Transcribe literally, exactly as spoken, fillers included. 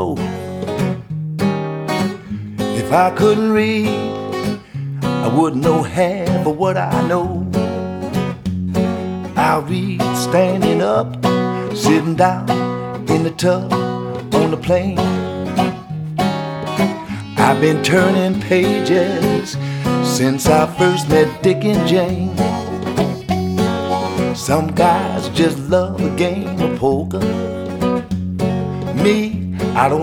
If I couldn't read, I wouldn't know half of what I know. I read standing up, sitting down in the tub on the plane. I've been turning pages since I first met Dick and Jane. Some guys just love a game of poker. Me, I don't